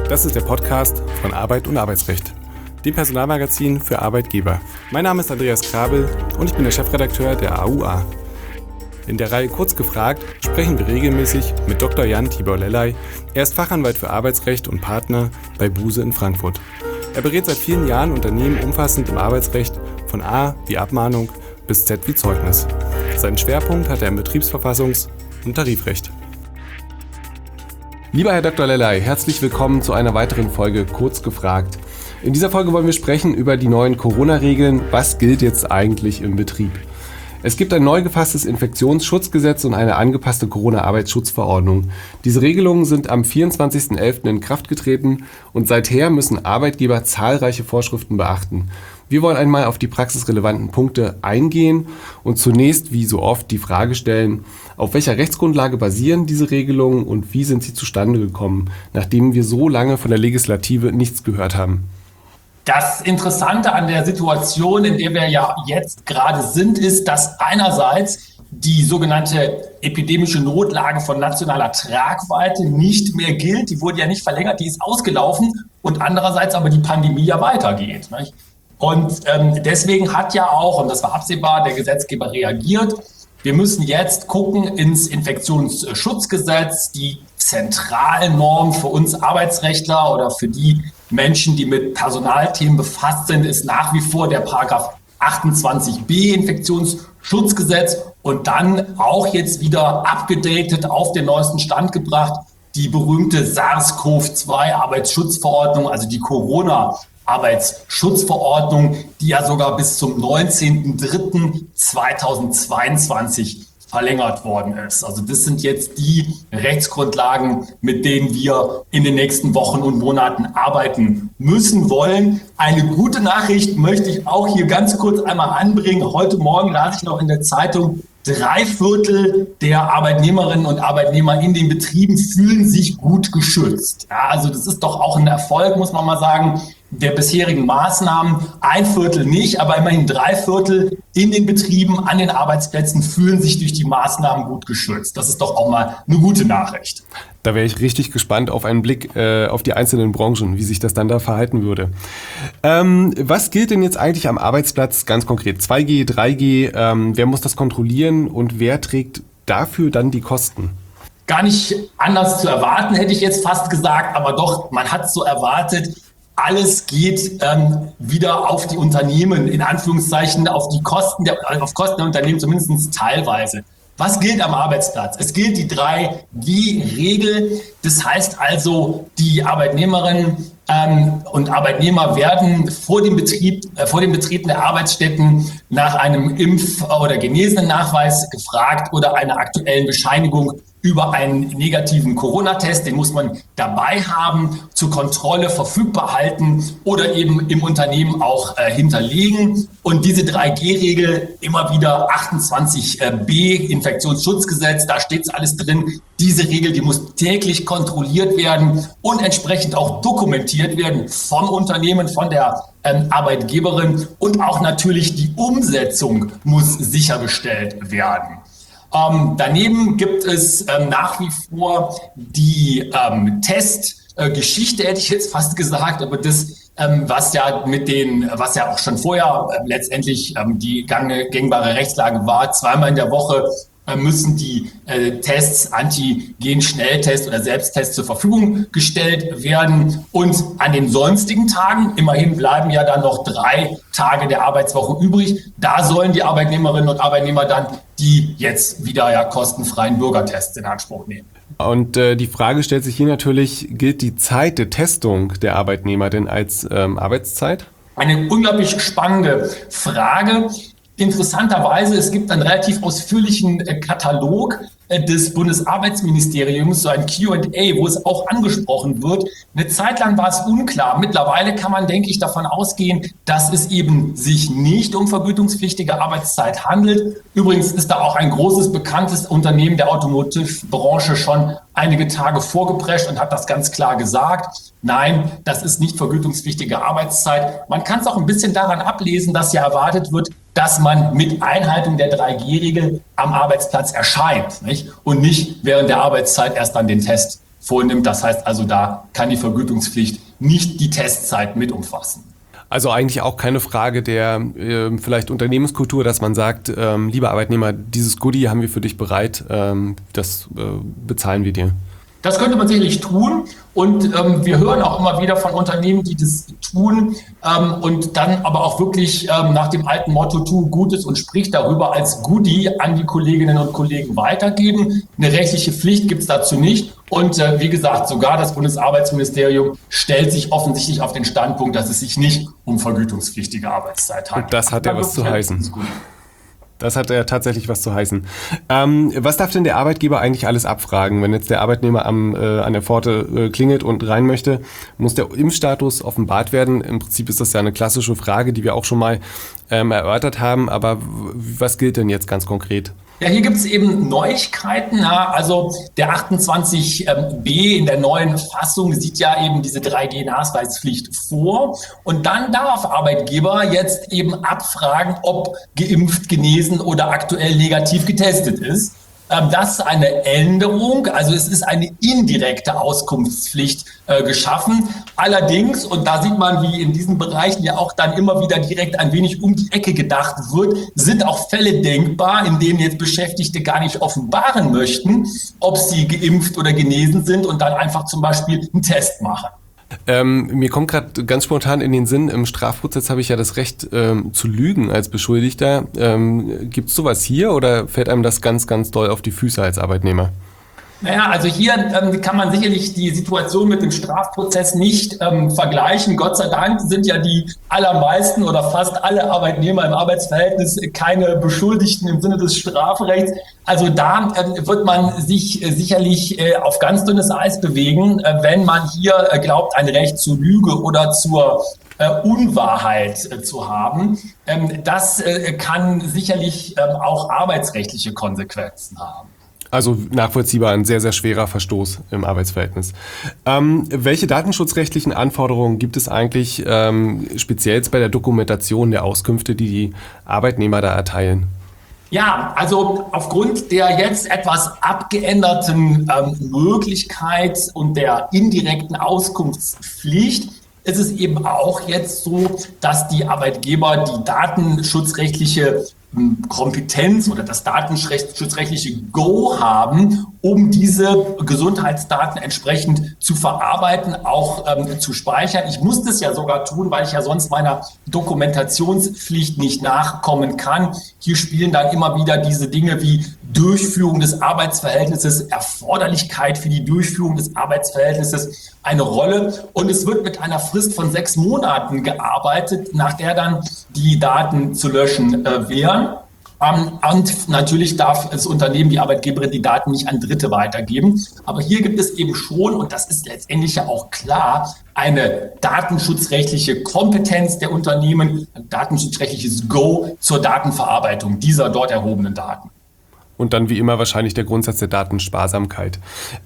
Das ist der Podcast von Arbeit und Arbeitsrecht, dem Personalmagazin für Arbeitgeber. Mein Name ist Andreas Krabel und ich bin der Chefredakteur der AUA. In der Reihe Kurz gefragt sprechen wir regelmäßig mit Dr. Jan Tibor Lellay. Er ist Fachanwalt für Arbeitsrecht und Partner bei Buse in Frankfurt. Er berät seit vielen Jahren Unternehmen umfassend im Arbeitsrecht von A wie Abmahnung bis Z wie Zeugnis. Seinen Schwerpunkt hat er im Betriebsverfassungs- und Tarifrecht. Lieber Herr Dr. Lellay, herzlich willkommen zu einer weiteren Folge Kurz gefragt. In dieser Folge wollen wir sprechen über die neuen Corona-Regeln. Was gilt jetzt eigentlich im Betrieb? Es gibt ein neu gefasstes Infektionsschutzgesetz und eine angepasste Corona-Arbeitsschutzverordnung. Diese Regelungen sind am 24.11. in Kraft getreten und seither müssen Arbeitgeber zahlreiche Vorschriften beachten. Wir wollen einmal auf die praxisrelevanten Punkte eingehen und zunächst, wie so oft, die Frage stellen, auf welcher Rechtsgrundlage basieren diese Regelungen und wie sind sie zustande gekommen, nachdem wir so lange von der Legislative nichts gehört haben? Das Interessante an der Situation, in der wir ja jetzt gerade sind, ist, dass einerseits die sogenannte epidemische Notlage von nationaler Tragweite nicht mehr gilt. Die wurde ja nicht verlängert, die ist ausgelaufen und andererseits aber die Pandemie ja weitergeht. Nicht? Und deswegen hat ja auch, und das war absehbar, der Gesetzgeber reagiert. Wir müssen jetzt gucken ins Infektionsschutzgesetz, die zentralen Normen für uns Arbeitsrechtler oder für die Menschen, die mit Personalthemen befasst sind, ist nach wie vor der Paragraph 28b Infektionsschutzgesetz und dann auch jetzt wieder abgedatet, auf den neuesten Stand gebracht, die berühmte SARS-CoV-2 Arbeitsschutzverordnung, also die Corona-Arbeitsschutzverordnung, die ja sogar bis zum 19.03.2022 verlängert worden ist. Also das sind jetzt die Rechtsgrundlagen, mit denen wir in den nächsten Wochen und Monaten arbeiten müssen wollen. Eine gute Nachricht möchte ich auch hier ganz kurz einmal anbringen. Heute Morgen las ich noch in der Zeitung, 3/4 der Arbeitnehmerinnen und Arbeitnehmer in den Betrieben fühlen sich gut geschützt. Ja, also das ist doch auch ein Erfolg, muss man mal sagen, der bisherigen Maßnahmen. 1/4 nicht, aber immerhin 3/4 in den Betrieben, an den Arbeitsplätzen fühlen sich durch die Maßnahmen gut geschützt. Das ist doch auch mal eine gute Nachricht. Da wäre ich richtig gespannt auf einen Blick auf die einzelnen Branchen, wie sich das dann da verhalten würde. Was gilt denn jetzt eigentlich am Arbeitsplatz ganz konkret? 2G, 3G, wer muss das kontrollieren und wer trägt dafür dann die Kosten? Gar nicht anders zu erwarten, hätte ich jetzt fast gesagt, aber doch, man hat es so erwartet. Alles geht wieder auf die Unternehmen, in Anführungszeichen, auf Kosten der Unternehmen, zumindest teilweise. Was gilt am Arbeitsplatz? Es gilt die 3G-Regel. Das heißt also, die Arbeitnehmerinnen und Arbeitnehmer werden vor dem Betreten der Arbeitsstätten nach einem Impf- oder Genesenen-Nachweis gefragt oder einer aktuellen Bescheinigung über einen negativen Corona-Test, den muss man dabei haben, zur Kontrolle verfügbar halten oder eben im Unternehmen auch hinterlegen. Und diese 3G-Regel, immer wieder 28b Infektionsschutzgesetz, da steht alles drin. Diese Regel, die muss täglich kontrolliert werden und entsprechend auch dokumentiert werden vom Unternehmen, von der Arbeitgeberin. Und auch natürlich die Umsetzung muss sichergestellt werden. Daneben gibt es nach wie vor die Testgeschichte, hätte ich jetzt fast gesagt, aber das, was ja auch schon vorher letztendlich die gangbare Rechtslage war, zweimal in der Woche müssen die Tests, Antigen-Schnelltest oder Selbsttest zur Verfügung gestellt werden. Und an den sonstigen Tagen, immerhin bleiben ja dann noch 3 Tage der Arbeitswoche übrig, da sollen die Arbeitnehmerinnen und Arbeitnehmer dann die jetzt wieder ja kostenfreien Bürgertests in Anspruch nehmen. Und die Frage stellt sich hier natürlich, gilt die Zeit der Testung der Arbeitnehmer denn als Arbeitszeit? Eine unglaublich spannende Frage. Interessanterweise, es gibt einen relativ ausführlichen Katalog des Bundesarbeitsministeriums, so ein Q&A, wo es auch angesprochen wird. Eine Zeit lang war es unklar. Mittlerweile kann man, denke ich, davon ausgehen, dass es eben sich nicht um vergütungspflichtige Arbeitszeit handelt. Übrigens ist da auch ein großes, bekanntes Unternehmen der Automotive-Branche schon einige Tage vorgeprescht und hat das ganz klar gesagt. Nein, das ist nicht vergütungspflichtige Arbeitszeit. Man kann es auch ein bisschen daran ablesen, dass ja erwartet wird, dass man mit Einhaltung der 3G-Regel am Arbeitsplatz erscheint, nicht? Und nicht während der Arbeitszeit erst dann den Test vornimmt. Das heißt also, da kann die Vergütungspflicht nicht die Testzeit mit umfassen. Also eigentlich auch keine Frage der vielleicht Unternehmenskultur, dass man sagt, lieber Arbeitnehmer, dieses Goodie haben wir für dich bereit, das bezahlen wir dir. Das könnte man sicherlich tun und wir hören auch immer wieder von Unternehmen, die das tun und dann aber auch wirklich nach dem alten Motto, tu Gutes und sprich darüber als Goodie an die Kolleginnen und Kollegen weitergeben. Eine rechtliche Pflicht gibt es dazu nicht und wie gesagt, sogar das Bundesarbeitsministerium stellt sich offensichtlich auf den Standpunkt, dass es sich nicht um vergütungspflichtige Arbeitszeit handelt. Und das hat ja was zu heißen. Das hat ja tatsächlich was zu heißen. Was darf denn der Arbeitgeber eigentlich alles abfragen? Wenn jetzt der Arbeitnehmer an der Pforte klingelt und rein möchte, muss der Impfstatus offenbart werden? Im Prinzip ist das ja eine klassische Frage, die wir auch schon mal erörtert haben. Aber was gilt denn jetzt ganz konkret? Ja, hier gibt es eben Neuigkeiten. Ja. Also der 28b in der neuen Fassung sieht ja eben diese 3G-Nachweispflicht vor. Und dann darf Arbeitgeber jetzt eben abfragen, ob geimpft, genesen oder aktuell negativ getestet ist. Das ist eine Änderung, also es ist eine indirekte Auskunftspflicht geschaffen. Allerdings, und da sieht man, wie in diesen Bereichen ja auch dann immer wieder direkt ein wenig um die Ecke gedacht wird, sind auch Fälle denkbar, in denen jetzt Beschäftigte gar nicht offenbaren möchten, ob sie geimpft oder genesen sind und dann einfach zum Beispiel einen Test machen. Mir kommt gerade ganz spontan in den Sinn, im Strafprozess habe ich ja das Recht zu lügen als Beschuldigter. Gibt es sowas hier oder fällt einem das ganz, ganz doll auf die Füße als Arbeitnehmer? Naja, also hier kann man sicherlich die Situation mit dem Strafprozess nicht vergleichen. Gott sei Dank sind ja die allermeisten oder fast alle Arbeitnehmer im Arbeitsverhältnis keine Beschuldigten im Sinne des Strafrechts. Also da wird man sich sicherlich auf ganz dünnes Eis bewegen, wenn man hier glaubt, ein Recht zur Lüge oder zur Unwahrheit zu haben. Das kann sicherlich auch arbeitsrechtliche Konsequenzen haben. Also nachvollziehbar ein sehr, sehr schwerer Verstoß im Arbeitsverhältnis. Welche datenschutzrechtlichen Anforderungen gibt es eigentlich speziell bei der Dokumentation der Auskünfte, die Arbeitnehmer da erteilen? Ja, also aufgrund der jetzt etwas abgeänderten Möglichkeit und der indirekten Auskunftspflicht ist es eben auch jetzt so, dass die Arbeitgeber die datenschutzrechtliche Kompetenz oder das datenschutzrechtliche Go haben, um diese Gesundheitsdaten entsprechend zu verarbeiten, auch zu speichern. Ich muss das ja sogar tun, weil ich ja sonst meiner Dokumentationspflicht nicht nachkommen kann. Hier spielen dann immer wieder diese Dinge wie Durchführung des Arbeitsverhältnisses, Erforderlichkeit für die Durchführung des Arbeitsverhältnisses eine Rolle. Und es wird mit einer Frist von 6 Monaten gearbeitet, nach der dann die Daten zu löschen wären. Und natürlich darf das Unternehmen, die Arbeitgeberin, die Daten nicht an Dritte weitergeben. Aber hier gibt es eben schon, und das ist letztendlich ja auch klar, eine datenschutzrechtliche Kompetenz der Unternehmen, ein datenschutzrechtliches Go zur Datenverarbeitung dieser dort erhobenen Daten. Und dann wie immer wahrscheinlich der Grundsatz der Datensparsamkeit.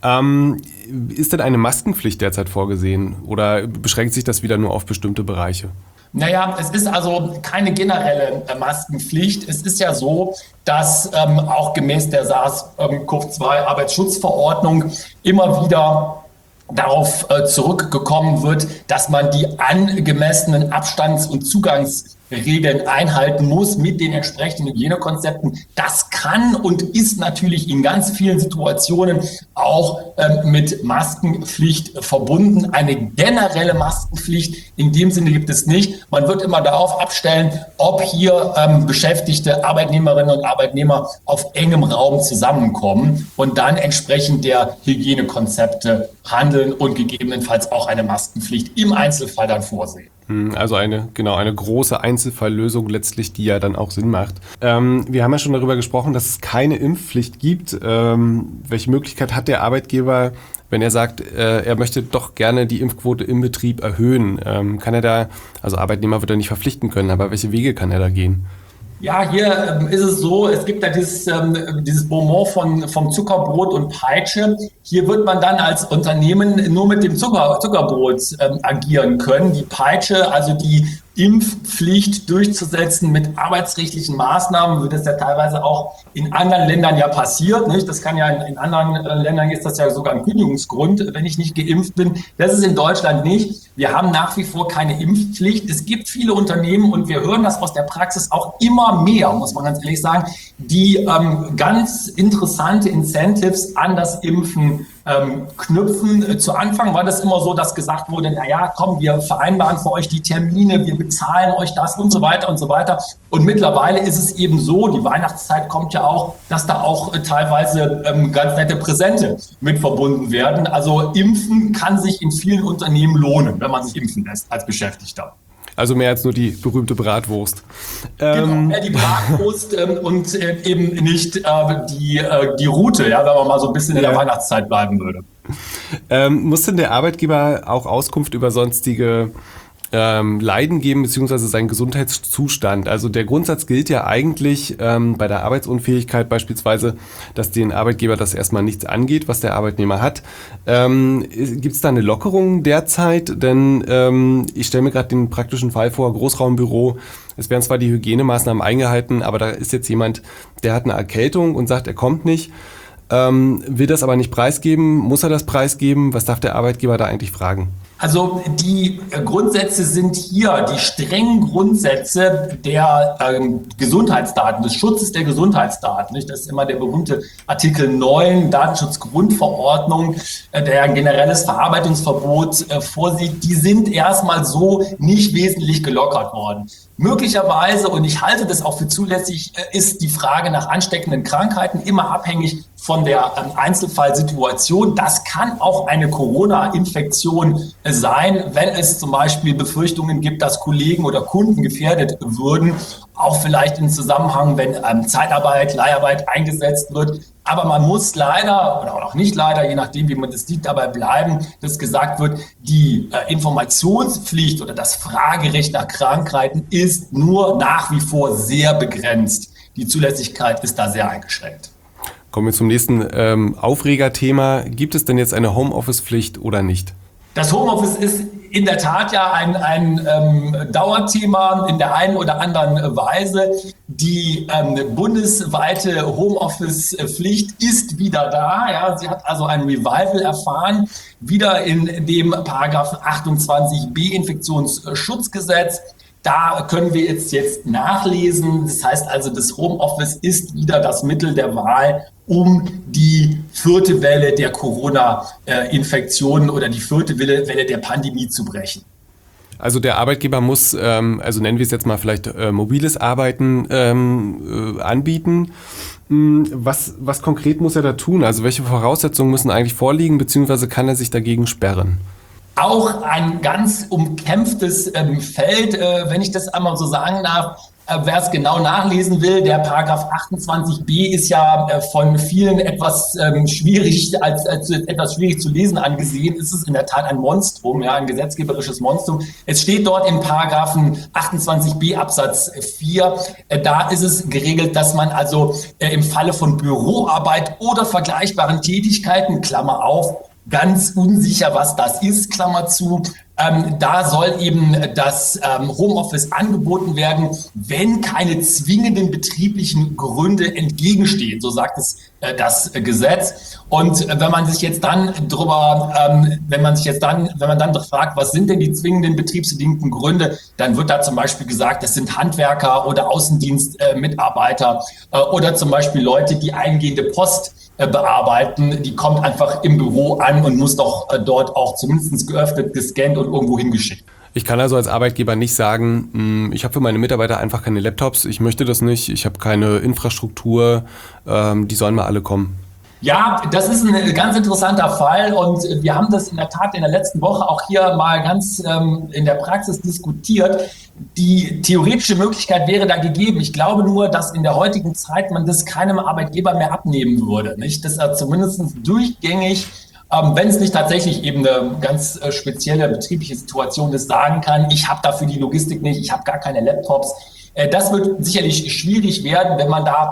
Ist denn eine Maskenpflicht derzeit vorgesehen oder beschränkt sich das wieder nur auf bestimmte Bereiche? Naja, es ist also keine generelle Maskenpflicht. Es ist ja so, dass auch gemäß der SARS-CoV-2 Arbeitsschutzverordnung immer wieder darauf zurückgekommen wird, dass man die angemessenen Abstands- und Zugangsregeln einhalten muss mit den entsprechenden Hygienekonzepten. Das kann und ist natürlich in ganz vielen Situationen auch mit Maskenpflicht verbunden. Eine generelle Maskenpflicht in dem Sinne gibt es nicht. Man wird immer darauf abstellen, ob hier beschäftigte Arbeitnehmerinnen und Arbeitnehmer auf engem Raum zusammenkommen und dann entsprechend der Hygienekonzepte handeln und gegebenenfalls auch eine Maskenpflicht im Einzelfall dann vorsehen. Also eine große Einzelfalllösung letztlich, die ja dann auch Sinn macht. Wir haben ja schon darüber gesprochen, dass es keine Impfpflicht gibt. Welche Möglichkeit hat der Arbeitgeber, wenn er sagt, er möchte doch gerne die Impfquote im Betrieb erhöhen? Kann er da, also Arbeitnehmer wird er nicht verpflichten können, aber welche Wege kann er da gehen? Ja, hier ist es so, es gibt ja dieses Bonbon vom Zuckerbrot und Peitsche. Hier wird man dann als Unternehmen nur mit dem Zuckerbrot agieren können. Die Peitsche, also die Impfpflicht durchzusetzen mit arbeitsrechtlichen Maßnahmen, wie das ja teilweise auch in anderen Ländern ja passiert. Nicht? Das kann ja in anderen Ländern ist das ja sogar ein Kündigungsgrund, wenn ich nicht geimpft bin. Das ist in Deutschland nicht. Wir haben nach wie vor keine Impfpflicht. Es gibt viele Unternehmen und wir hören das aus der Praxis auch immer mehr, muss man ganz ehrlich sagen, die ganz interessante Incentives an das Impfen knüpfen. Zu Anfang war das immer so, dass gesagt wurde, naja, komm, wir vereinbaren für euch die Termine, wir bezahlen euch das und so weiter und so weiter. Und mittlerweile ist es eben so, die Weihnachtszeit kommt ja auch, dass da auch teilweise ganz nette Präsente mit verbunden werden. Also Impfen kann sich in vielen Unternehmen lohnen, wenn man sich impfen lässt als Beschäftigter. Also mehr als nur die berühmte Bratwurst. Genau, mehr die Bratwurst und eben nicht die Route, ja, wenn man mal so ein bisschen in der Weihnachtszeit bleiben würde. Muss denn der Arbeitgeber auch Auskunft über sonstige Leiden geben, beziehungsweise seinen Gesundheitszustand? Also der Grundsatz gilt ja eigentlich bei der Arbeitsunfähigkeit beispielsweise, dass den Arbeitgeber das erstmal nichts angeht, was der Arbeitnehmer hat. Gibt es da eine Lockerung derzeit? Denn ich stelle mir gerade den praktischen Fall vor, Großraumbüro, es werden zwar die Hygienemaßnahmen eingehalten, aber da ist jetzt jemand, der hat eine Erkältung und sagt, er kommt nicht, will das aber nicht preisgeben. Muss er das preisgeben? Was darf der Arbeitgeber da eigentlich fragen? Also die Grundsätze sind hier die strengen Grundsätze der Gesundheitsdaten, des Schutzes der Gesundheitsdaten. Nicht? Das ist immer der berühmte Artikel 9 Datenschutzgrundverordnung, der ein generelles Verarbeitungsverbot vorsieht. Die sind erstmal so nicht wesentlich gelockert worden. Möglicherweise, und ich halte das auch für zulässig, ist die Frage nach ansteckenden Krankheiten immer abhängig von der Einzelfallsituation. Das kann auch eine Corona-Infektion sein, wenn es zum Beispiel Befürchtungen gibt, dass Kollegen oder Kunden gefährdet würden, auch vielleicht im Zusammenhang, wenn Zeitarbeit, Leiharbeit eingesetzt wird. Aber man muss leider, oder auch nicht leider, je nachdem, wie man das sieht, dabei bleiben, dass gesagt wird, die Informationspflicht oder das Fragerecht nach Krankheiten ist nur nach wie vor sehr begrenzt. Die Zulässigkeit ist da sehr eingeschränkt. Kommen wir zum nächsten Aufregerthema. Gibt es denn jetzt eine Homeoffice-Pflicht oder nicht? Das Homeoffice ist in der Tat ja ein Dauerthema in der einen oder anderen Weise. Die bundesweite Homeoffice-Pflicht ist wieder da. Ja, sie hat also ein Revival erfahren, wieder in dem Paragraph 28b Infektionsschutzgesetz. Da können wir jetzt nachlesen. Das heißt also, das Homeoffice ist wieder das Mittel der Wahl, um die vierte Welle der Corona-Infektionen oder die vierte Welle der Pandemie zu brechen. Also der Arbeitgeber muss, also nennen wir es jetzt mal vielleicht mobiles Arbeiten anbieten. Was konkret muss er da tun? Also welche Voraussetzungen müssen eigentlich vorliegen, beziehungsweise kann er sich dagegen sperren? Auch ein ganz umkämpftes Feld, wenn ich das einmal so sagen darf. Wer es genau nachlesen will, der Paragraph 28b ist ja von vielen etwas schwierig, als etwas schwierig zu lesen angesehen. Es ist in der Tat ein Monstrum, ja, ein gesetzgeberisches Monstrum. Es steht dort im Paragraphen 28b Absatz 4, da ist es geregelt, dass man also im Falle von Büroarbeit oder vergleichbaren Tätigkeiten, Klammer auf, ganz unsicher, was das ist, Klammer zu. Da soll eben das Homeoffice angeboten werden, wenn keine zwingenden betrieblichen Gründe entgegenstehen, so sagt es das Gesetz. Und wenn man dann fragt, was sind denn die zwingenden betriebsbedingten Gründe, dann wird da zum Beispiel gesagt, das sind Handwerker oder Außendienstmitarbeiter oder zum Beispiel Leute, die eingehende Post bearbeiten, die kommt einfach im Büro an und muss doch dort auch zumindest geöffnet, gescannt und irgendwo hingeschickt. Ich kann also als Arbeitgeber nicht sagen, ich habe für meine Mitarbeiter einfach keine Laptops, ich möchte das nicht, ich habe keine Infrastruktur, die sollen mal alle kommen. Ja, das ist ein ganz interessanter Fall und wir haben das in der Tat in der letzten Woche auch hier mal ganz in der Praxis diskutiert. Die theoretische Möglichkeit wäre da gegeben. Ich glaube nur, dass in der heutigen Zeit man das keinem Arbeitgeber mehr abnehmen würde. Nicht? Dass er zumindest durchgängig, wenn es nicht tatsächlich eben eine ganz spezielle betriebliche Situation ist, sagen kann, ich habe dafür die Logistik nicht, ich habe gar keine Laptops. Das wird sicherlich schwierig werden, wenn man da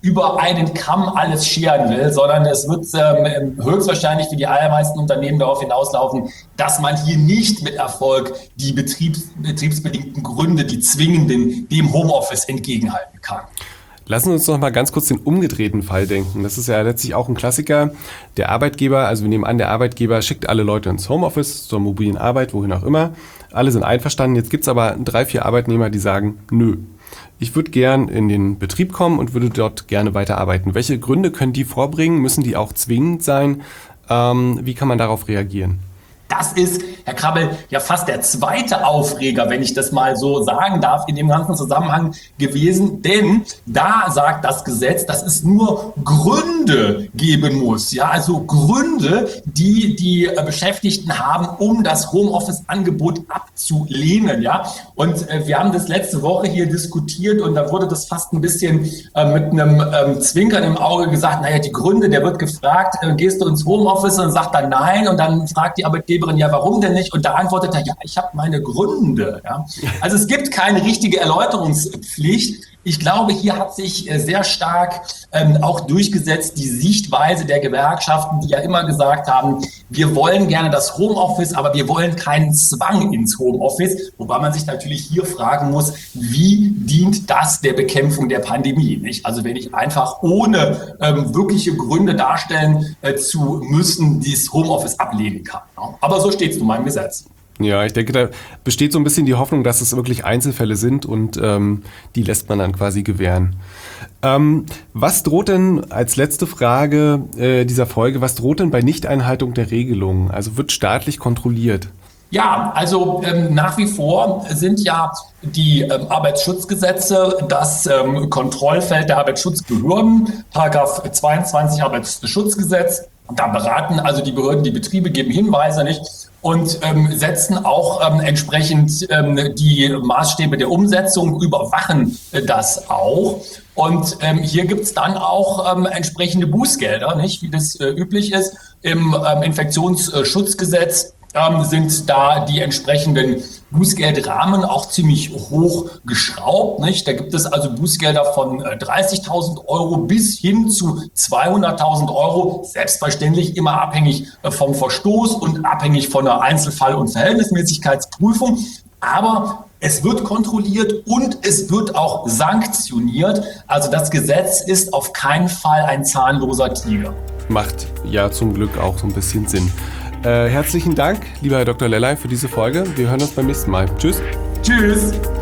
über einen Kamm alles scheren will, sondern es wird höchstwahrscheinlich für die allermeisten Unternehmen darauf hinauslaufen, dass man hier nicht mit Erfolg die betriebsbedingten Gründe, die zwingenden, dem Homeoffice entgegenhalten kann. Lassen wir uns noch mal ganz kurz den umgedrehten Fall denken. Das ist ja letztlich auch ein Klassiker. Der Arbeitgeber, also wir nehmen an, der Arbeitgeber schickt alle Leute ins Homeoffice, zur mobilen Arbeit, wohin auch immer. Alle sind einverstanden. Jetzt gibt's aber 3, 4 Arbeitnehmer, die sagen, nö, ich würde gern in den Betrieb kommen und würde dort gerne weiterarbeiten. Welche Gründe können die vorbringen? Müssen die auch zwingend sein? Wie kann man darauf reagieren? Das ist, Herr Krabbel, ja fast der zweite Aufreger, wenn ich das mal so sagen darf, in dem ganzen Zusammenhang gewesen. Denn da sagt das Gesetz, dass es nur Gründe geben muss. Ja, also Gründe, die die Beschäftigten haben, um das Homeoffice-Angebot abzulehnen. Ja, und wir haben das letzte Woche hier diskutiert und da wurde das fast ein bisschen mit einem Zwinkern im Auge gesagt, naja, die Gründe, der wird gefragt, gehst du ins Homeoffice, und sagt dann nein, und dann fragt die Arbeitgeberin, ja, warum denn nicht? Und da antwortet er, ja, ich habe meine Gründe. Ja. Also es gibt keine richtige Erläuterungspflicht. Ich glaube, hier hat sich sehr stark auch durchgesetzt die Sichtweise der Gewerkschaften, die ja immer gesagt haben, wir wollen gerne das Homeoffice, aber wir wollen keinen Zwang ins Homeoffice. Wobei man sich natürlich hier fragen muss, wie dient das der Bekämpfung der Pandemie? Nicht? Also wenn ich einfach ohne wirkliche Gründe darstellen zu müssen, dieses Homeoffice ablehnen kann. Ja. Aber so steht es nun mal im Gesetz. Ja, ich denke, da besteht so ein bisschen die Hoffnung, dass es wirklich Einzelfälle sind und die lässt man dann quasi gewähren. Was droht denn, als letzte Frage dieser Folge, was droht denn bei Nichteinhaltung der Regelungen? Also wird staatlich kontrolliert? Ja, also nach wie vor sind ja die Arbeitsschutzgesetze das Kontrollfeld der Arbeitsschutzbehörden, Paragraph 22 Arbeitsschutzgesetz. Da beraten also die Behörden die Betriebe, geben Hinweise nicht und setzen auch entsprechend die Maßstäbe der Umsetzung, überwachen das auch. Und hier gibt's dann auch entsprechende Bußgelder, nicht, wie das üblich ist. Im Infektionsschutzgesetz sind da die entsprechenden Bußgeldrahmen auch ziemlich hoch geschraubt. Nicht? Da gibt es also Bußgelder von 30.000 Euro bis hin zu 200.000 Euro, selbstverständlich immer abhängig vom Verstoß und abhängig von der Einzelfall- und Verhältnismäßigkeitsprüfung. Aber es wird kontrolliert und es wird auch sanktioniert. Also das Gesetz ist auf keinen Fall ein zahnloser Tiger. Macht ja zum Glück auch so ein bisschen Sinn. Herzlichen Dank, lieber Herr Dr. Lellay, für diese Folge. Wir hören uns beim nächsten Mal. Tschüss. Tschüss.